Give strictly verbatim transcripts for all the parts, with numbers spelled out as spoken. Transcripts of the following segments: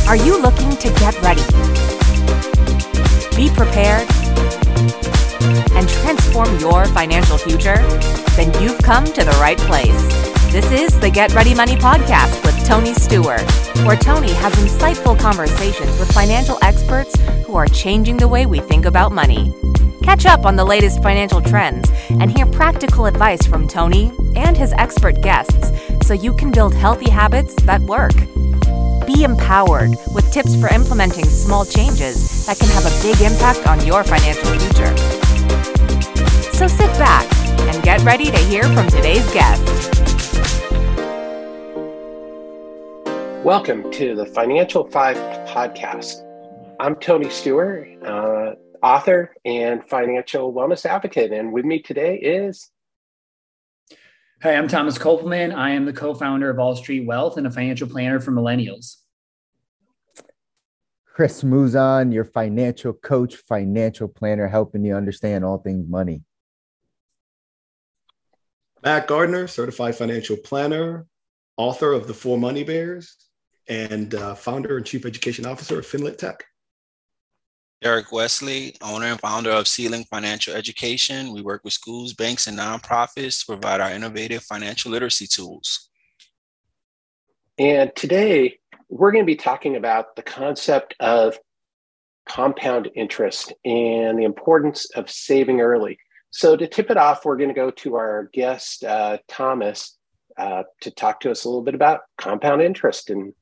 Are you looking to get ready, be prepared, and transform your financial future? Then you've come to the right place. This is the Get Ready Money Podcast with Tony Stewart, where Tony has insightful conversations with financial experts who are changing the way we think about money. Catch up on the latest financial trends and hear practical advice from Tony and his expert guests so you can build healthy habits that work. Be empowered with tips for implementing small changes that can have a big impact on your financial future. So sit back and get ready to hear from today's guest. Welcome to the Financial Five Podcast. I'm Tony Stewart, uh, author and financial wellness advocate. And with me today is... Hi, I'm Thomas Kopelman. I am the co-founder of All Street Wealth and a financial planner for millennials. Chris Muzan, your financial coach, financial planner, helping you understand all things money. Matt Gardner, certified financial planner, author of The Four Money Bears, and uh, founder and chief education officer of Finlit Tech. Eric Wesley, owner and founder of Ceiling Financial Education. We work with schools, banks, and nonprofits to provide our innovative financial literacy tools. And today, we're going to be talking about the concept of compound interest and the importance of saving early. So to tip it off, we're going to go to our guest, uh, Thomas, uh, to talk to us a little bit about compound interest and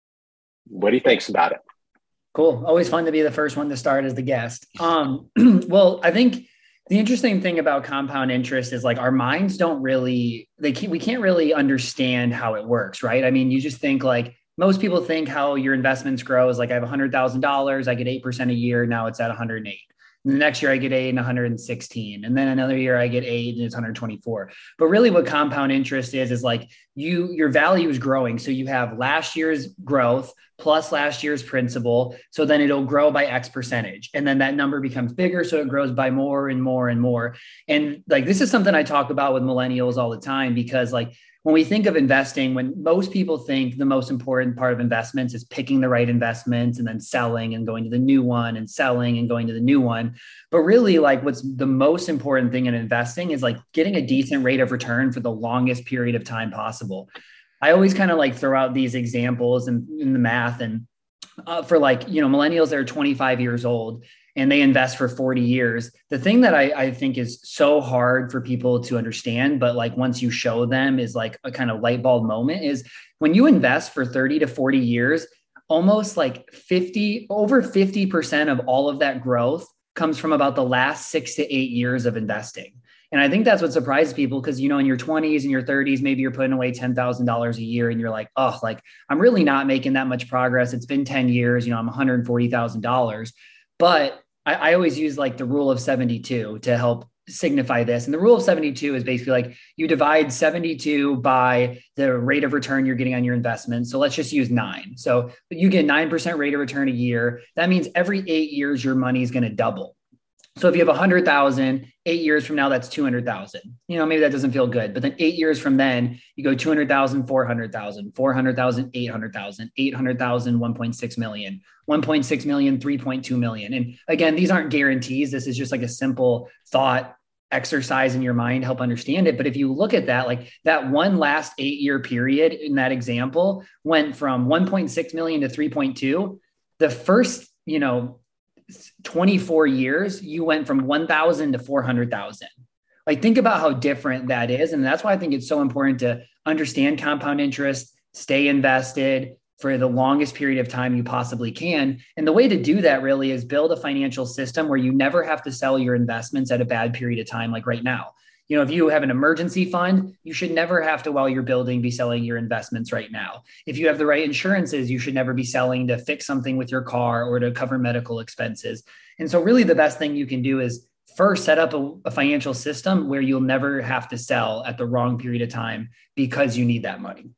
what he thinks about it. Cool. Always fun to be the first one to start as the guest. Um, well, I think the interesting thing about compound interest is like our minds don't really, they can't, we can't really understand how it works, right? I mean, you just think like most people think how your investments grow is like I have one hundred thousand dollars, I get eight percent a year. Now it's at one hundred eight. And the next year I get eight and one hundred sixteen. And then another year I get eight and it's one hundred twenty-four. But really what compound interest is, is like you, your value is growing. So you have last year's growth plus last year's principal. So then it'll grow by X percentage. And then that number becomes bigger. So it grows by more and more and more. And like, this is something I talk about with millennials all the time, because like, when we think of investing, when most people think the most important part of investments is picking the right investments and then selling and going to the new one and selling and going to the new one. But really like what's the most important thing in investing is like getting a decent rate of return for the longest period of time possible. I always kind of like throw out these examples in, in the math and uh, for like, you know, millennials that are twenty-five years old and they invest for forty years. The thing that I, I think is so hard for people to understand, but like once you show them is like a kind of light bulb moment is when you invest for thirty to forty years, almost like fifty, over fifty percent of all of that growth comes from about the last six to eight years of investing. And I think that's what surprises people because, you know, in your twenties and your thirties, maybe you're putting away ten thousand dollars a year and you're like, oh, like I'm really not making that much progress. It's been ten years, you know, I'm one hundred forty thousand dollars. But I, I always use like the rule of seventy-two to help signify this. And the rule of seventy-two is basically like you divide seventy-two by the rate of return you're getting on your investment. So let's just use nine. So you get nine percent rate of return a year. That means every eight years, your money is going to double. So if you have one hundred thousand, eight years from now, that's two hundred thousand. You know, maybe that doesn't feel good, but then eight years from then you go two hundred thousand, four hundred thousand, four hundred thousand, eight hundred thousand, eight hundred thousand, one point six million, one point six million, three point two million. And again, these aren't guarantees. This is just like a simple thought exercise in your mind, help understand it. But if you look at that, like that one last eight year period in that example went from one point six million to three point two. The first, you know, twenty-four years, you went from one thousand to four hundred thousand. Like think about how different that is. And that's why I think it's so important to understand compound interest, stay invested for the longest period of time you possibly can. And the way to do that really is build a financial system where you never have to sell your investments at a bad period of time, like right now. You know, if you have an emergency fund, you should never have to, while you're building, be selling your investments right now. If you have the right insurances, you should never be selling to fix something with your car or to cover medical expenses. And so really the best thing you can do is first set up a, a financial system where you'll never have to sell at the wrong period of time because you need that money.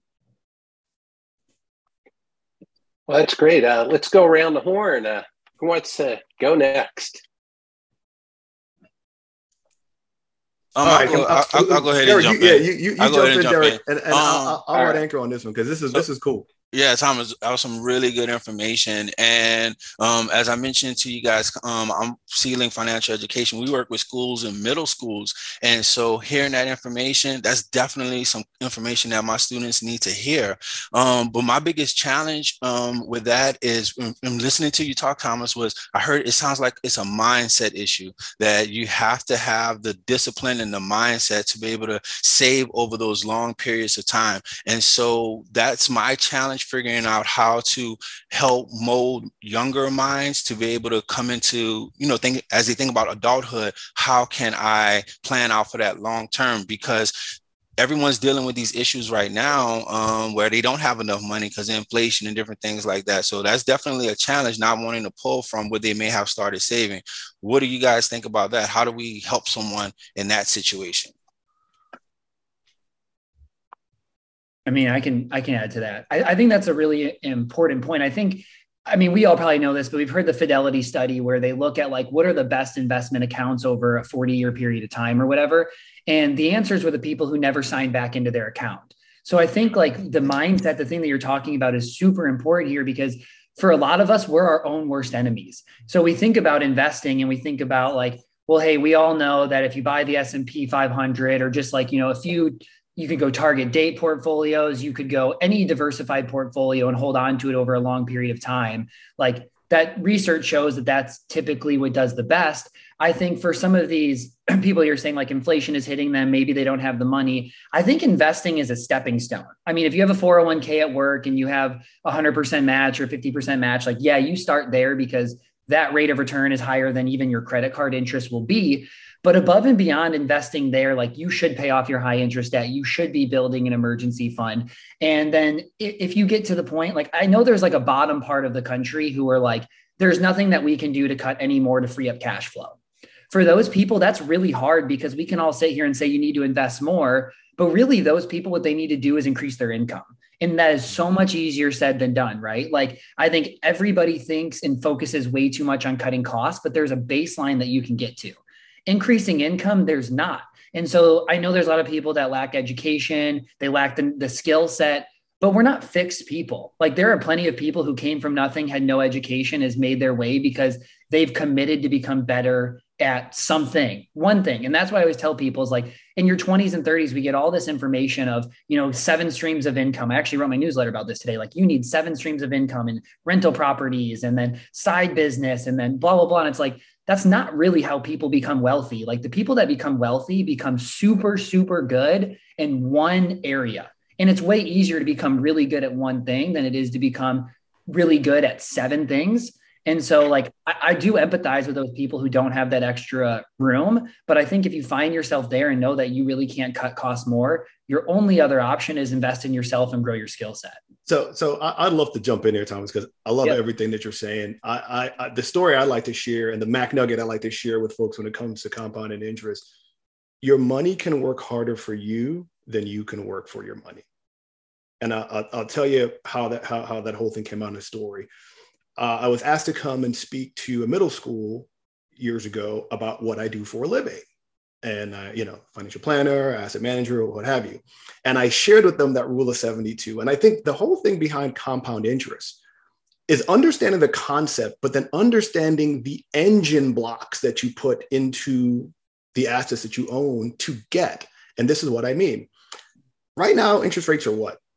Well, that's great. Uh, let's go around the horn. Uh, who wants to go next? Um, All I'll, right, go, I'll, I'll, I'll go ahead Derek, and jump you, in. Yeah, you, you, you I'll jump go ahead in, and jump Derek, in. and, and Um, I'll, I'll, I'll let right. Anchor on this one because this is So- this is cool. Yeah, Thomas, that was some really good information. And um, as I mentioned to you guys, um, I'm Sealing Financial Education. We work with schools and middle schools. And so hearing that information, that's definitely some information that my students need to hear. Um, but my biggest challenge um, with that is when, when listening to you talk, Thomas, was I heard it sounds like it's a mindset issue, that you have to have the discipline and the mindset to be able to save over those long periods of time. And so that's my challenge, figuring out how to help mold younger minds to be able to come into, you know, think as they think about adulthood, how can I plan out for that long term? Because everyone's dealing with these issues right now um, where they don't have enough money because of inflation and different things like that. So that's definitely a challenge, not wanting to pull from what they may have started saving. What do you guys think about that? How do we help someone in that situation? I mean, I can I can add to that. I, I think that's a really important point. I think, I mean, we all probably know this, but we've heard the Fidelity study where they look at like, what are the best investment accounts over a forty year period of time or whatever. And the answers were the people who never signed back into their account. So I think like the mindset, the thing that you're talking about is super important here, because for a lot of us, we're our own worst enemies. So we think about investing and we think about like, well, hey, we all know that if you buy the S and P five hundred or just like, you know, a few, you could go target date portfolios, you could go any diversified portfolio and hold on to it over a long period of time. Like that research shows that that's typically what does the best. I think for some of these people you're saying like inflation is hitting them, maybe they don't have the money. I think investing is a stepping stone. I mean, if you have a four oh one k at work and you have a hundred percent match or fifty percent match, like, yeah, you start there because that rate of return is higher than even your credit card interest will be. But above and beyond investing there, like you should pay off your high interest debt. You should be building an emergency fund. And then if you get to the point, like I know there's like a bottom part of the country who are like, there's nothing that we can do to cut any more to free up cash flow. For those people, that's really hard because we can all sit here and say you need to invest more. But really those people, what they need to do is increase their income. And that is so much easier said than done, right? Like I think everybody thinks and focuses way too much on cutting costs, but there's a baseline that you can get to. Increasing income, there's not. And so I know there's a lot of people that lack education, they lack the, the skill set, but we're not fixed people. Like there are plenty of people who came from nothing, had no education, has made their way because they've committed to become better at something, one thing. And that's why I always tell people is like in your twenties and thirties, we get all this information of, you know, seven streams of income. I actually wrote my newsletter about this today. Like you need seven streams of income and rental properties and then side business and then blah, blah, blah. And it's like, that's not really how people become wealthy. Like the people that become wealthy become super, super good in one area. And it's way easier to become really good at one thing than it is to become really good at seven things. And so like, I, I do empathize with those people who don't have that extra room. But I think if you find yourself there and know that you really can't cut costs more, your only other option is invest in yourself and grow your skill set. So, so I, I'd love to jump in here, Thomas, because I love yep. everything that you're saying. I, I, I, the story I like to share and the Mac Nugget I like to share with folks when it comes to compounding interest, your money can work harder for you than you can work for your money. And I, I'll, I'll tell you how that how, how that whole thing came out in the story. Uh, I was asked to come and speak to a middle school years ago about what I do for a living. And, uh, you know, financial planner, asset manager, or what have you. And I shared with them that rule of seventy-two. And I think the whole thing behind compound interest is understanding the concept, but then understanding the engine blocks that you put into the assets that you own to get. And this is what I mean. Right now, interest rates are what?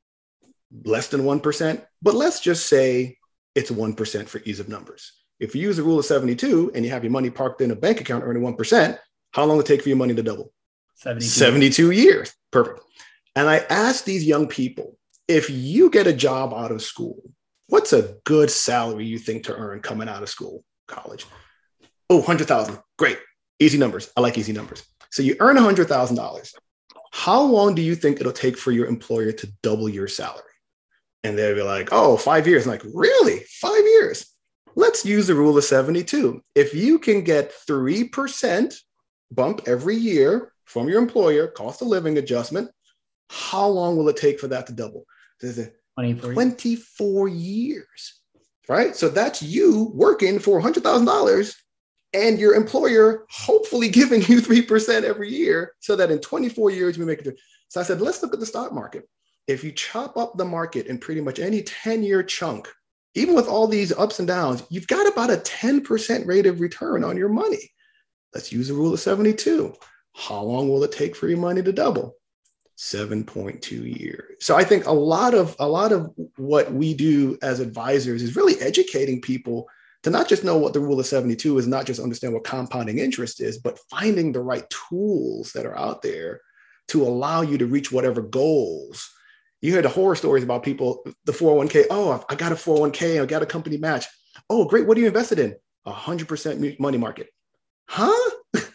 Less than one percent. But let's just say it's one percent for ease of numbers. If you use the rule of seventy-two and you have your money parked in a bank account earning one percent, how long will it take for your money to double? seventy-two. seventy-two years. Perfect. And I asked these young people, if you get a job out of school, what's a good salary you think to earn coming out of school, college? Oh, one hundred thousand dollars. Great. Easy numbers. I like easy numbers. So you earn one hundred thousand dollars. How long do you think it'll take for your employer to double your salary? And they'll be like, oh, five years. I'm like, really? Five years? Let's use the rule of seventy-two. If you can get three percent bump every year from your employer, cost of living adjustment, how long will it take for that to double? twenty-four, twenty-four years, right? So that's you working for one hundred thousand dollars and your employer hopefully giving you three percent every year so that in twenty-four years we make it. So I said, let's look at the stock market. if you chop up the market in pretty much any ten year chunk, even with all these ups and downs, you've got about a ten percent rate of return on your money. Let's use the rule of seventy-two. How long will it take for your money to double? seven point two years. So I think a lot of a lot of what we do as advisors is really educating people to not just know what the rule of seventy-two is, not just understand what compounding interest is, but finding the right tools that are out there to allow you to reach whatever goals. You hear the horror stories about people, the four oh one k. Oh, I got a four oh one k. I got a company match. Oh, great. What are you invested in? one hundred percent money market. Huh?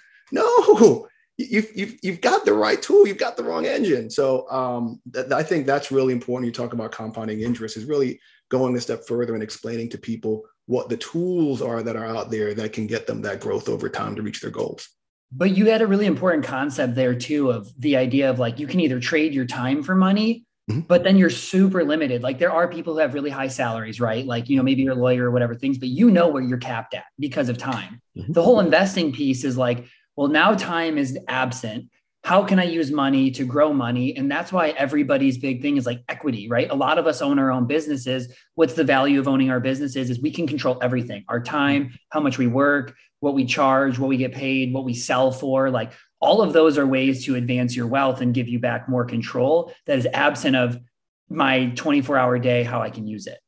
No. You've, you've, you've got the right tool. You've got the wrong engine. So um, th- I think that's really important. You talk about compounding interest is really going a step further and explaining to people what the tools are that are out there that can get them that growth over time to reach their goals. But you had a really important concept there too, of the idea of like, you can either trade your time for money, mm-hmm. but then you're super limited. Like there are people who have really high salaries, right? Like, you know, maybe you're a lawyer or whatever things, but you know where you're capped at because of time. Mm-hmm. The whole investing piece is like, well, now time is absent. How can I use money to grow money? And that's why everybody's big thing is like equity, right? A lot of us own our own businesses. What's the value of owning our businesses is we can control everything, our time, how much we work, what we charge, what we get paid, what we sell for. Like all of those are ways to advance your wealth and give you back more control that is absent of my twenty-four hour day, how I can use it.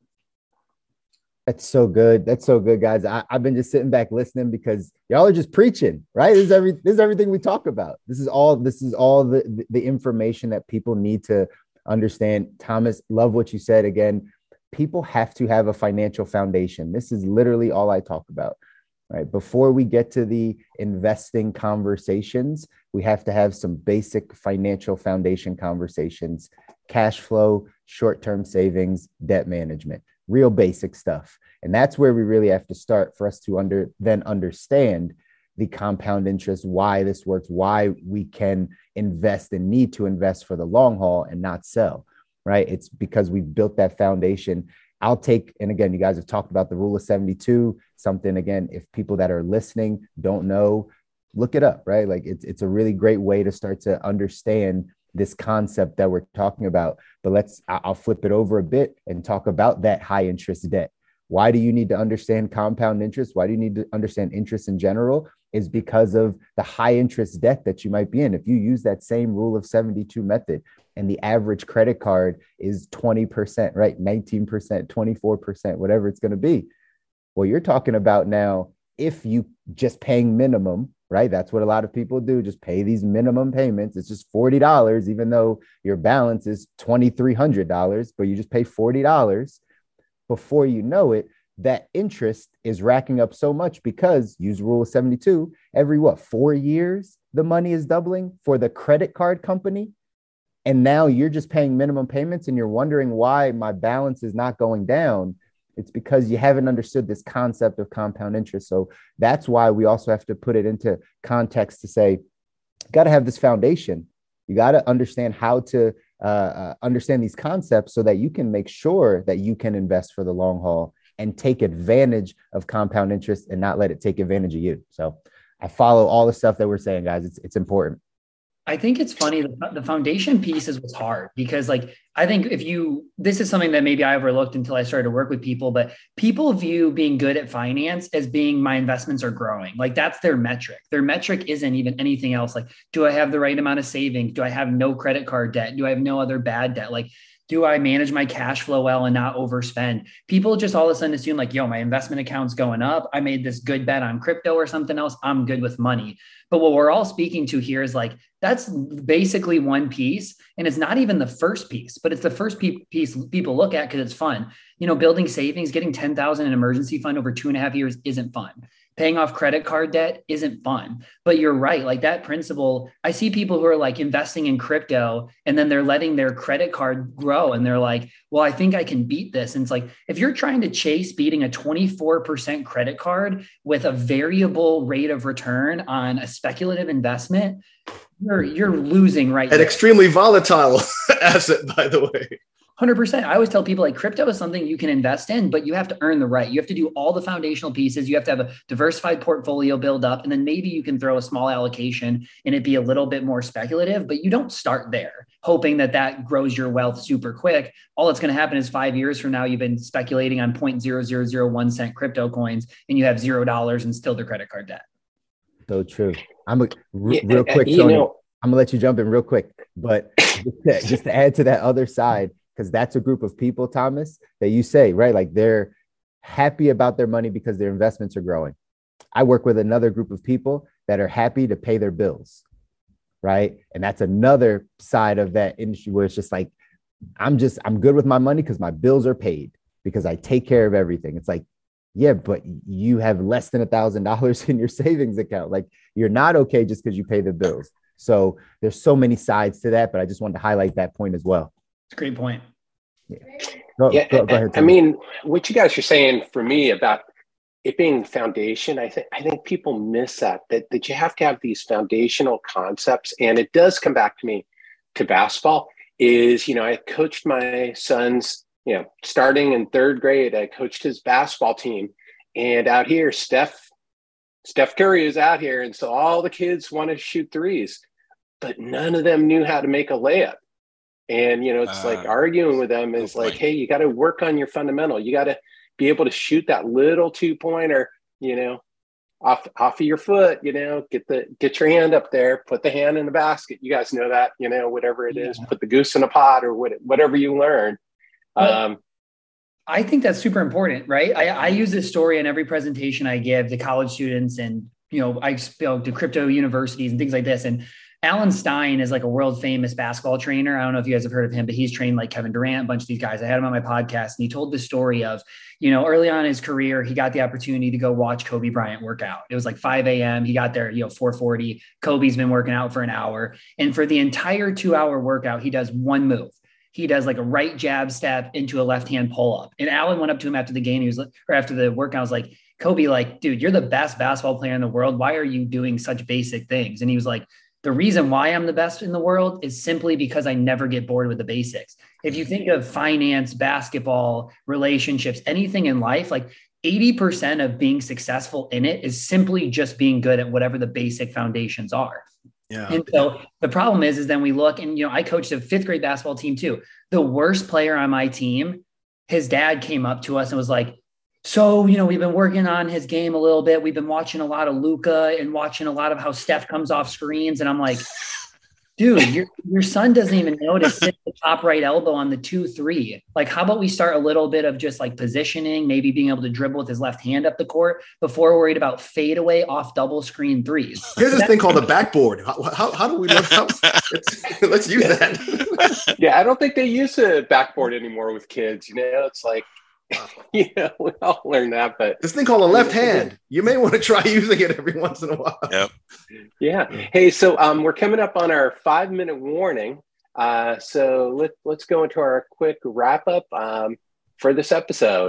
That's so good. That's so good, guys. I, I've been just sitting back listening because y'all are just preaching, right? This is every this is everything we talk about. This is all this is all the, the information that people need to understand. Thomas, love what you said. Again, people have to have a financial foundation. This is literally all I talk about, right? Before we get to the investing conversations, we have to have some basic financial foundation conversations, cash flow, short-term savings, debt management. Real basic stuff. And that's where we really have to start for us to under then understand the compound interest, why this works, why we can invest and need to invest for the long haul and not sell, right? It's because we've built that foundation. I'll take, and again, you guys have talked about the rule of seventy-two, something, again, if people that are listening don't know, look it up, right? Like it's, it's a really great way to start to understand this concept that we're talking about. But let's, I'll flip it over a bit and talk about that high interest debt. Why do you need to understand compound interest? Why do you need to understand interest in general? Is because of the high interest debt that you might be in. If you use that same rule of seventy-two method and the average credit card is twenty percent, right? nineteen percent, twenty-four percent, whatever it's going to be. Well, you're talking about now, if you just paying minimum, right? That's what a lot of people do. Just pay these minimum payments. It's just forty dollars, even though your balance is two thousand three hundred dollars, but you just pay forty dollars. Before you know it, that interest is racking up so much because, use rule of seventy-two, every what, four years, the money is doubling for the credit card company. And now you're just paying minimum payments and you're wondering why my balance is not going down. It's because you haven't understood this concept of compound interest. So that's why we also have to put it into context to say, got to have this foundation. You got to understand how to uh, uh, understand these concepts so that you can make sure that you can invest for the long haul and take advantage of compound interest and not let it take advantage of you. So I follow all the stuff that we're saying, guys. It's, it's important. I think it's funny. The, the foundation piece is what's hard because like, I think if you, this is something that maybe I overlooked until I started to work with people, but people view being good at finance as being my investments are growing. Like that's their metric. Their metric isn't even anything else. Like, do I have the right amount of savings? Do I have no credit card debt? Do I have no other bad debt? Like, do I manage my cash flow well and not overspend? People just all of a sudden assume like, yo, my investment account's going up. I made this good bet on crypto or something else. I'm good with money. But what we're all speaking to here is like, that's basically one piece. And it's not even the first piece, but it's the first piece people look at because it's fun. You know, building savings, getting ten thousand in an emergency fund over two and a half years isn't fun. Paying off credit card debt isn't fun, but you're right. Like that principle, I see people who are like investing in crypto and then they're letting their credit card grow. And they're like, well, I think I can beat this. And it's like, if you're trying to chase beating a twenty-four percent credit card with a variable rate of return on a speculative investment, you're, you're losing right An there. Extremely volatile asset, by the way. one hundred percent. I always tell people like crypto is something you can invest in, but you have to earn the right. You have to do all the foundational pieces. You have to have a diversified portfolio build up, and then maybe you can throw a small allocation and it be a little bit more speculative, but you don't start there. hoping that that grows your wealth super quick. All that's going to happen is five years from now, you've been speculating on zero point zero zero zero one cent crypto coins and you have zero dollars and still the credit card debt. So true. I'm a, r- Yeah, real quick, you Tony. know- I'm gonna let you jump in real quick, but just to, just to add to that other side, because that's a group of people, Thomas, that you say, right? Like they're happy about their money because their investments are growing. I work with another group of people that are happy to pay their bills, right? And that's another side of that industry where it's just like, I'm just, I'm good with my money because my bills are paid because I take care of everything. It's like, yeah, but you have less than a thousand dollars in your savings account. Like you're not okay just because you pay the bills. So there's so many sides to that, but I just wanted to highlight that point as well. It's a great point. Yeah. Go, yeah, go, go ahead, I Tony. mean, what you guys are saying for me about it being foundation, I think I think people miss that, that that you have to have these foundational concepts. And it does come back to me to basketball is, you know, I coached my sons, you know, starting in third grade, I coached his basketball team. And out here, Steph, Steph Curry is out here. And so all the kids want to shoot threes, but none of them knew how to make a layup. And, you know, it's uh, like arguing with them is like, hey, you got to work on your fundamental. You got to be able to shoot that little two pointer, you know, off, off of your foot, you know, get the, get your hand up there, put the hand in the basket. You guys know that, you know, whatever it yeah. is, put the goose in a pot or what, whatever you learn. Um, I think that's super important, right? I, I use this story in every presentation I give to college students and, you know, I spoke to crypto universities and things like this. And Alan Stein is like a world famous basketball trainer. I don't know if you guys have heard of him, but he's trained like Kevin Durant, a bunch of these guys. I had him on my podcast and he told the story of, you know, early on in his career, he got the opportunity to go watch Kobe Bryant work out. It was like five a.m. He got there, you know, four forty. Kobe's been working out for an hour. And for the entire two hour workout, he does one move. He does like a right jab step into a left-hand pull-up. And Alan went up to him after the game. He was like, or after the workout, I was like, Kobe, like, dude, you're the best basketball player in the world. Why are you doing such basic things? And he was like, the reason why I'm the best in the world is simply because I never get bored with the basics. If you think of finance, basketball, relationships, anything in life, like eighty percent of being successful in it is simply just being good at whatever the basic foundations are. Yeah. And so the problem is, is then we look and, you know, I coached a fifth grade basketball team too. The worst player on my team, his dad came up to us and was like, so, you know, we've been working on his game a little bit. We've been watching a lot of Luka and watching a lot of how Steph comes off screens. And I'm like, dude, your, your son doesn't even know to sit the top right elbow on the two, three. Like, how about we start a little bit of just like positioning, maybe being able to dribble with his left hand up the court before we're worried about fadeaway off double screen threes. Here's this thing called a backboard. How, how, how do we learn how? Let's, let's use that. Yeah, I don't think they use a backboard anymore with kids. You know, it's like, you know, we all learn that, but this thing called a left hand, you may want to try using it every once in a while. Yep. Yeah. Hey, so um, we're coming up on our five minute warning. Uh, so let, let's go into our quick wrap up um, for this episode.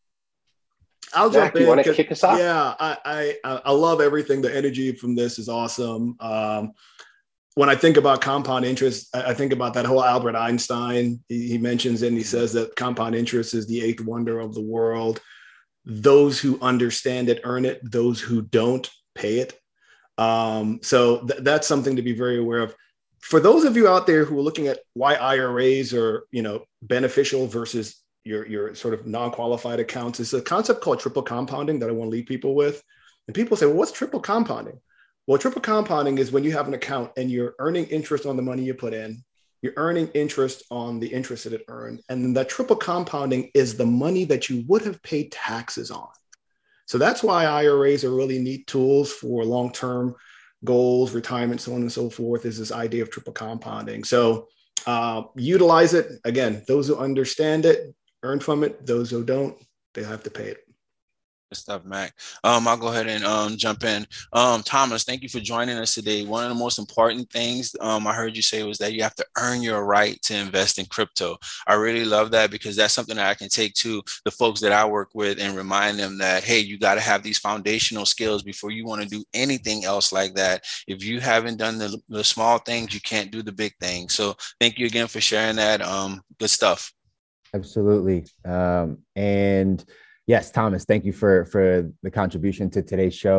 I'll Zach, jump in. You want to kick us off? Yeah, I, I I love everything. The energy from this is awesome. Um, when I think about compound interest, I think about that whole Albert Einstein. He, he mentions it and he says that compound interest is the eighth wonder of the world. Those who understand it earn it. Those who don't pay it. Um, so th- that's something to be very aware of. For those of you out there who are looking at why I R As are, you know, beneficial versus your, your sort of non-qualified accounts, it's a concept called triple compounding that I want to leave people with. And people say, well, what's triple compounding? Well, triple compounding is when you have an account and you're earning interest on the money you put in, you're earning interest on the interest that it earned. And then that triple compounding is the money that you would have paid taxes on. So that's why I R As are really neat tools for long-term goals, retirement, so on and so forth, is this idea of triple compounding. So uh, utilize it. Again, those who understand it, earn from it. Those who don't, they have to pay it. Good stuff, Mac. Um, I'll go ahead and um, jump in. Um, Thomas, thank you for joining us today. One of the most important things um, I heard you say was that you have to earn your right to invest in crypto. I really love that because that's something that I can take to the folks that I work with and remind them that, hey, you got to have these foundational skills before you want to do anything else like that. If you haven't done the, the small things, you can't do the big things. So thank you again for sharing that. Um, good stuff. Absolutely. Um, and yes, Thomas, thank you for, for the contribution to today's show.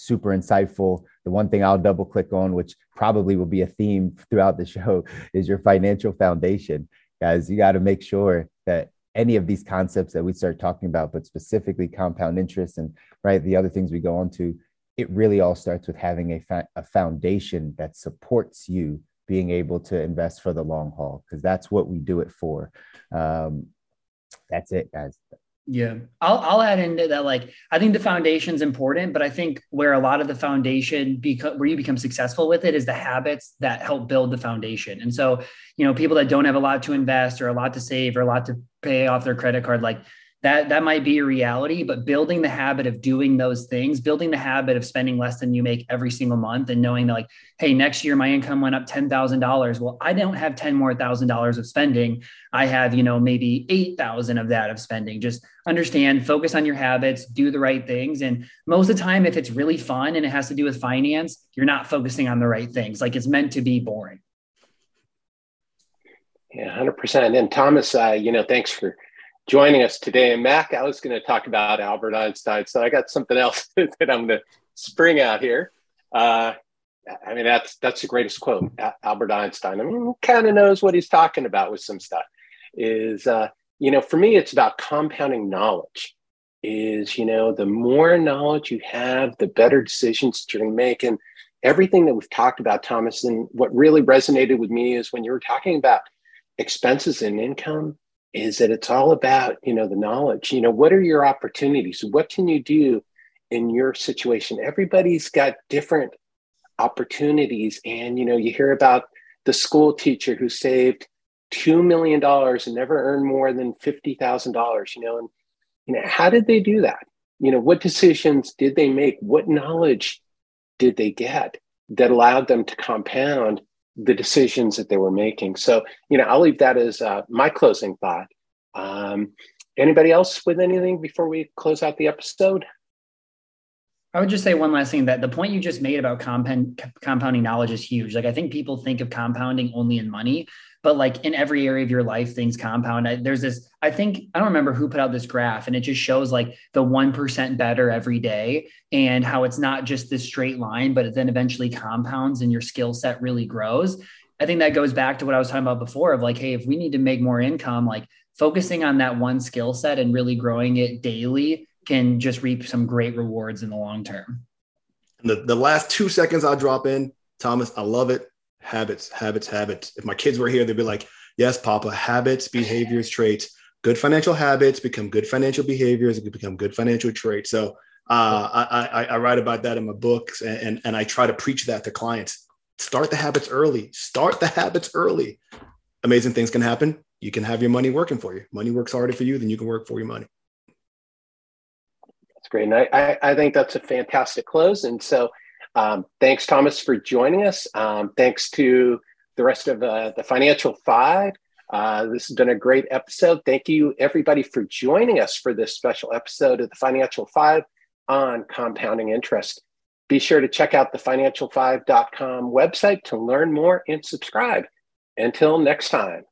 super insightful. The one thing I'll double click on, which probably will be a theme throughout the show, is your financial foundation. Guys, you got to make sure that any of these concepts that we start talking about, but specifically compound interest and right, the other things we go on to, it really all starts with having a, fa- a foundation that supports you being able to invest for the long haul, because that's what we do it for. Um, that's it, guys. Yeah, I'll I'll add into that. Like, I think the foundation's important, but I think where a lot of the foundation, beca- where you become successful with it, is the habits that help build the foundation. And so, you know, people that don't have a lot to invest or a lot to save or a lot to pay off their credit card, like that, that might be a reality, but building the habit of doing those things, building the habit of spending less than you make every single month, and knowing that, like, hey, next year my income went up ten thousand dollars. Well, I don't have ten more thousand dollars of spending. I have, you know, maybe eight thousand of that of spending. Just understand, focus on your habits, do the right things. And most of the time, if it's really fun and it has to do with finance, you're not focusing on the right things. Like, it's meant to be boring. Yeah, one hundred percent. And Thomas, uh, you know, thanks for joining us today. And Mac, I was going to talk about Albert Einstein, so I got something else that I'm going to spring out here. Uh, I mean, that's that's the greatest quote, Albert Einstein. I mean, he kind of knows what he's talking about with some stuff. Is, uh, you know, for me, it's about compounding knowledge. Is, you know, the more knowledge you have, the better decisions that you're going to make. And everything that we've talked about, Thomas, and what really resonated with me is when you were talking about expenses and income, is that it's all about, you know, the knowledge. You know, what are your opportunities? What can you do in your situation? Everybody's got different opportunities. And, you know, you hear about the school teacher who saved two million dollars and never earned more than fifty thousand dollars, you know, and, you know, how did they do that? You know, what decisions did they make? What knowledge did they get that allowed them to compound the decisions that they were making? So, you know, I'll leave that as uh, my closing thought. Um, anybody else with anything before we close out the episode? I would just say one last thing, that the point you just made about compound, compounding knowledge is huge. Like, I think people think of compounding only in money, but like in every area of your life, things compound. I, there's this, I think, I don't remember who put out this graph, and it just shows like the one percent better every day, and how it's not just this straight line, but it then eventually compounds and your skill set really grows. I think that goes back to what I was talking about before of like, hey, if we need to make more income, like focusing on that one skill set and really growing it daily can just reap some great rewards in the long term. And the, the last two seconds I'll drop in, Thomas, I love it. Habits, habits, habits. If my kids were here, they'd be like, yes, Papa, habits, behaviors, traits. Good financial habits become good financial behaviors. It could become good financial traits. So uh, I, I, I write about that in my books, and, and, and I try to preach that to clients. Start the habits early. Start the habits early. Amazing things can happen. You can have your money working for you. Money works harder for you than you can work for your money. That's great. And I, I, I think that's a fantastic close. And so um, thanks, Thomas, for joining us. Um, thanks to the rest of uh, the Financial Five. Uh, this has been a great episode. Thank you, everybody, for joining us for this special episode of the Financial Five on compounding interest. Be sure to check out the financial five dot com website to learn more and subscribe. Until next time.